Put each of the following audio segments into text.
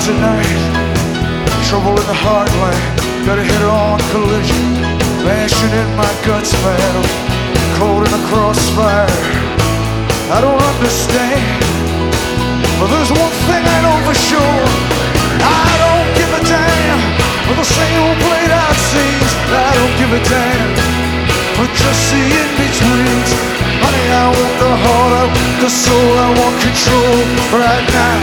tonight. Trouble in the heartland, got a head-on collision. Passion in my guts, man, I'm caught in a crossfire. I don't understand, but there's one thing I know for sure. I don't give a damn for the same old played-out scenes. I don't give a damn for just the in-betweens. Honey, I want the heart, I want the soul, I want control right now.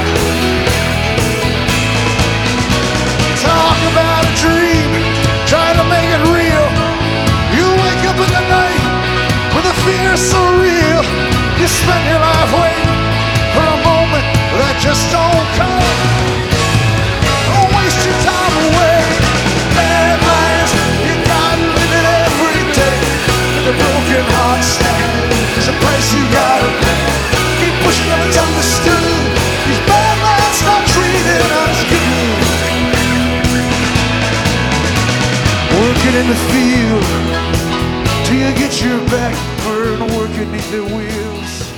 Talk about a dream, try to make it real. You wake up in the night with a fear so real. You spend your life waiting for a moment that just don't come. Don't waste your time away. Bad lives, you gotta live it every day. The broken heart stand is a price you gotta pay. Keep pushing till it's understood. These bad lives not treated us good. Working in the field till you get your back burned, working neath the wheels.